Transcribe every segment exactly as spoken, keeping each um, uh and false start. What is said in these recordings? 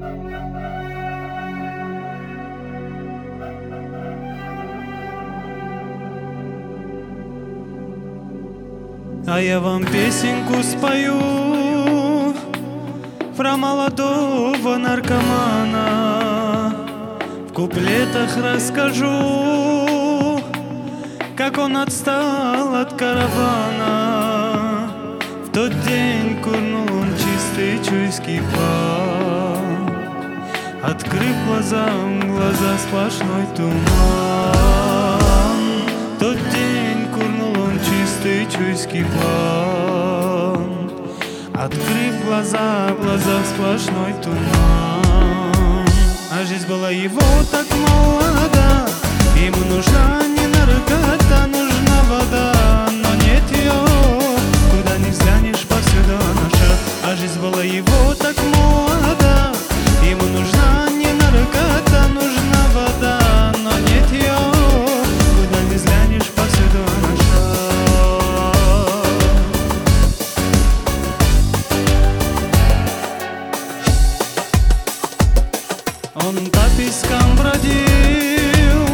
А я вам песенку спою про молодого наркомана. В куплетах расскажу, как он отстал от каравана. В тот день курнул он чистый чуйский пан. Открыв глаза, глаза сплошной туман. В тот день курнул он чистый чуйский план. Открыв глаза, в глазах сплошной туман. А жизнь была его так молода, ему нужна не наркота, нужна вода, но нет ее, куда ни взглянешь, повсюду наша. А жизнь была его так молода, ему нужна не наркота, нужна вода, но нет ее, куда ни взглянешь, повсюду наша. Он по пескам бродил,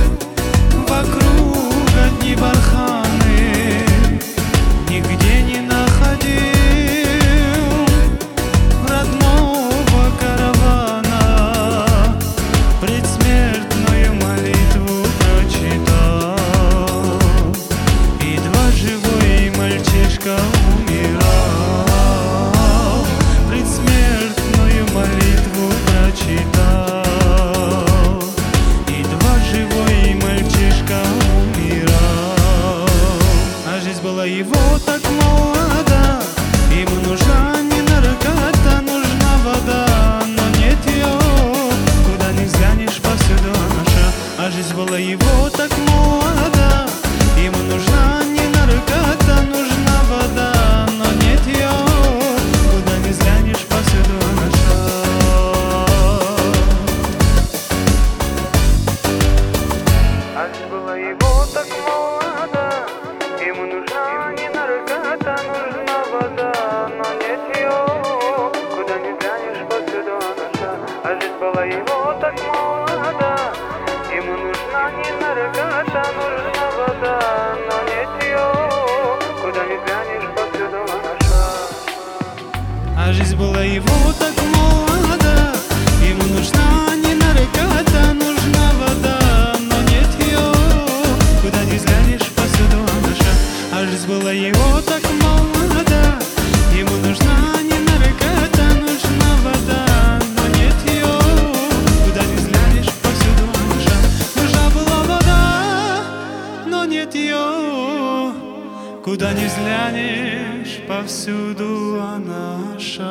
вокруг одни барханы, нигде не находил родного каравана. Предсмертную молитву прочитал, едва живой мальчишка умирал. Предсмертную молитву прочитал, была его так молода, ему нужна не наркота, нужна вода, но нет ее, куда ни взглянешь, повсюду наша. А жизнь была его так молода, ему нужна не наркота, нужна вода, но нет ее, куда ни взглянешь, повсюду наша. А жизнь была его так молода, ему нужна не наркота, нужна вода, но нет ее, куда ни глянешь, повсюду наша. А жизнь была его так молода, ему нужна не наркота, нужна вода, но нет ее, куда ни глянешь, повсюду наша. А жизнь была его так молода, ему нужна не наркота, нужна вода, но нет ее, куда ни взглянешь, повсюду наша. А жизнь была его так молода, ему нужна не наркота, нужна вода, но нет ее, куда ни взглянешь, повсюду наша. Нужна была вода, но нет ее, куда ни взглянешь, повсюду наша.